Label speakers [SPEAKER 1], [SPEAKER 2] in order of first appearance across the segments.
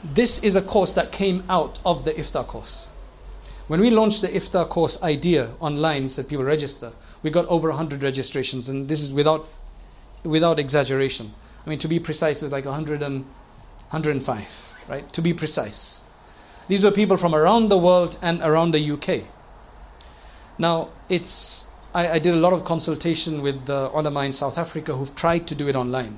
[SPEAKER 1] this is a course that came out of the iftar course. When we launched the iftar course idea online, said people register, we got over 100 registrations, and this is without exaggeration. I mean, to be precise, it was like 105, right? To be precise. These were people from around the world and around the UK. Now, I did a lot of consultation with the ulama in South Africa who've tried to do it online.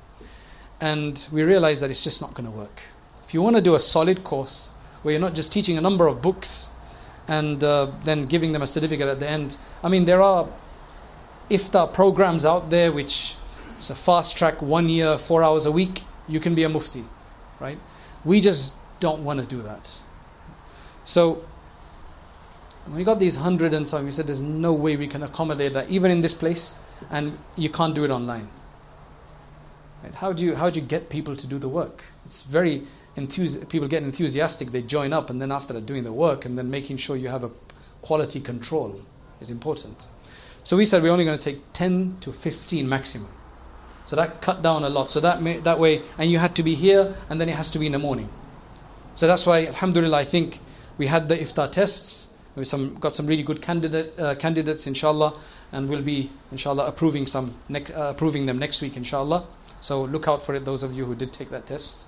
[SPEAKER 1] And we realized that it's just not going to work. If you want to do a solid course where you're not just teaching a number of books and then giving them a certificate at the end. I mean, there are iftar programs out there which is a fast track, 1 year, 4 hours a week. You can be a mufti, right? We just don't want to do that. So when we got these 100 and so, we said there's no way we can accommodate that even in this place, and you can't do it online. Right? How do you get people to do the work? It's very people get enthusiastic, they join up, and then after that doing the work and then making sure you have a quality control is important. So we said we're only going to take 10 to 15 maximum. So that cut down a lot. So that way, and you had to be here, and then it has to be in the morning. So that's why, alhamdulillah, I think we had the iftar tests. We got some really good candidates, inshallah, and we'll be, inshallah, approving them next week, inshallah. So look out for it, those of you who did take that test.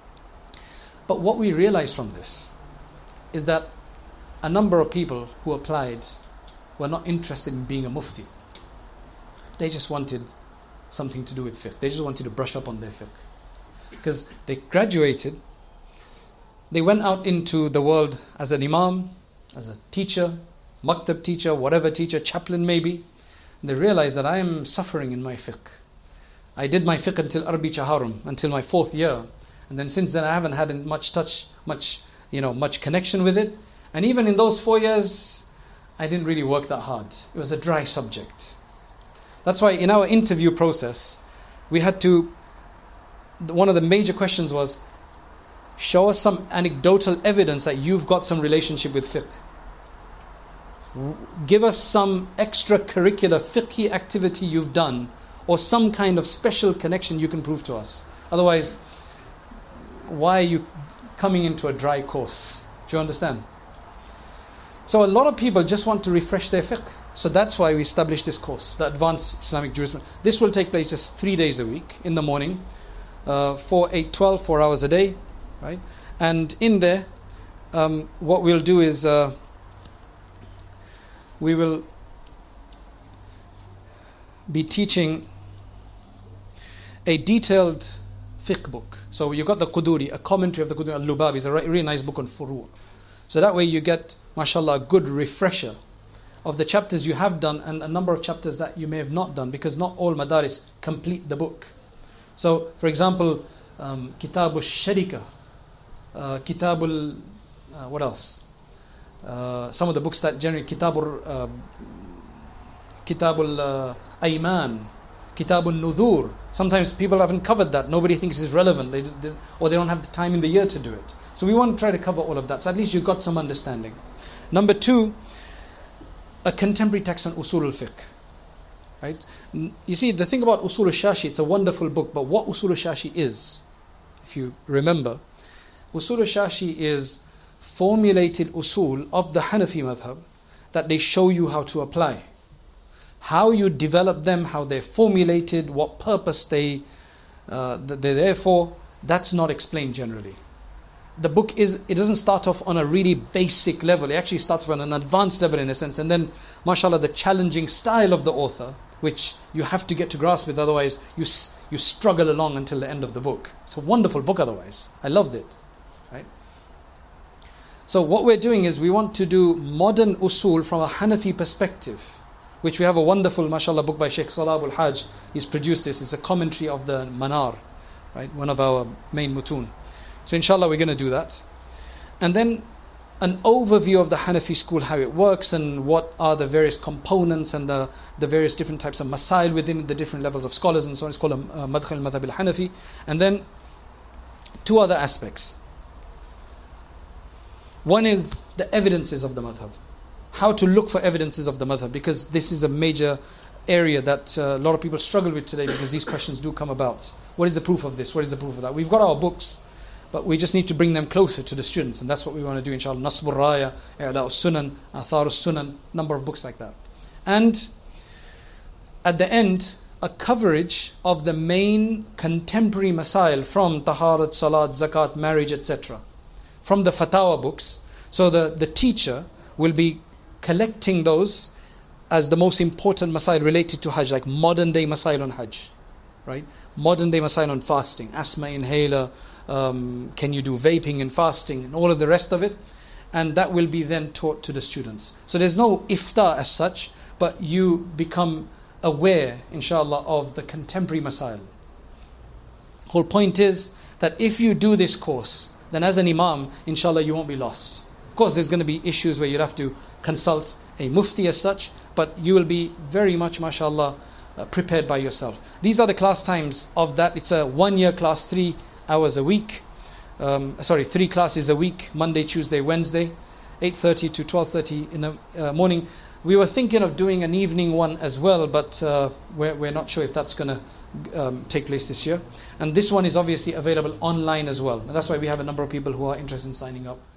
[SPEAKER 1] But what we realized from this is that a number of people who applied were not interested in being a mufti. They just wanted something to do with fiqh. They just wanted to brush up on their fiqh. Because they graduated, they went out into the world as an imam, as a teacher, maktab teacher, whatever teacher, chaplain maybe. And they realized that I am suffering in my fiqh. I did my fiqh until Arbi Chaharum, until my 4th year. And then since then I haven't had much connection with it. And even in those 4 years, I didn't really work that hard. It was a dry subject. That's why in our interview process, we had to, one of the major questions was, show us some anecdotal evidence that you've got some relationship with fiqh. Give us some extracurricular fiqhi activity you've done, or some kind of special connection you can prove to us. Otherwise, why are you coming into a dry course? Do you understand? So a lot of people just want to refresh their fiqh. So that's why we established this course, the Advanced Islamic Jurisprudence. This will take place just 3 days a week in the morning, 4, 8, 12, 4 hours a day, right? And in there, what we'll do is we will be teaching a detailed fiqh book. So you've got the Quduri, a commentary of the Quduri, Al-Lubabi, is a really nice book on furu'. So that way you get, mashallah, a good refresher of the chapters you have done and a number of chapters that you may have not done, because not all madaris complete the book. So, for example, Kitab al-Sharika, what else? Some of the books that generally, Kitab al-Ayman, Kitab al-Nudhur. Sometimes people haven't covered that. Nobody thinks it's relevant, or they don't have the time in the year to do it. So we want to try to cover all of that. So at least you've got some understanding. Number 2, a contemporary text on Usul al-Fiqh. Right? You see, the thing about Usul al-Shashi, it's a wonderful book, but what Usul al-Shashi is, if you remember, Usul al-Shashi is formulated usul of the Hanafi madhab that they show you how to apply. How you develop them, how they're formulated, what purpose they're there for, that's not explained generally. The book it doesn't start off on a really basic level. It actually starts off on an advanced level in a sense. And then, mashallah, the challenging style of the author, which you have to get to grasp with, otherwise you struggle along until the end of the book. It's a wonderful book otherwise. I loved it. Right? So what we're doing is we want to do modern usul from a Hanafi perspective, which we have a wonderful, mashallah, book by Sheikh Salah Abul Hajj. He's produced this. It's a commentary of the Manar, right? One of our main mutun. So inshallah we're going to do that. And then an overview of the Hanafi school, how it works and what are the various components and the various different types of masail within the different levels of scholars and so on. It's called a Madkhal al-Madhab al-Hanafi. And then 2 other aspects. One is the evidences of the madhab. How to look for evidences of the madhab, because this is a major area that a lot of people struggle with today, because these questions do come about. What is the proof of this? What is the proof of that? We've got our books, but we just need to bring them closer to the students, and that's what we want to do, inshallah. Nasbur Raya, I'La'us Sunan, Atharus Sunan, number of books like that. And at the end, a coverage of the main contemporary masail from Taharat, Salat, Zakat, marriage, etc. from the Fatawa books. So the teacher will be collecting those as the most important masail related to Hajj, like modern day masail on Hajj, right? Modern day masail on fasting, asthma inhaler, can you do vaping and fasting, and all of the rest of it. And that will be then taught to the students. So there's no iftar as such, but you become aware, inshallah, of the contemporary masail. Whole point is that if you do this course, then as an imam, inshallah, you won't be lost. Of course, there's going to be issues where you'll have to consult a mufti as such, but you will be very much, mashallah, prepared by yourself. These are the class times of that. It's a 1-year class, 3 hours a week. 3 classes a week, Monday, Tuesday, Wednesday, 8:30 to 12:30 in the morning. We were thinking of doing an evening one as well, but we're not sure if that's going to take place this year. And this one is obviously available online as well. And that's why we have a number of people who are interested in signing up.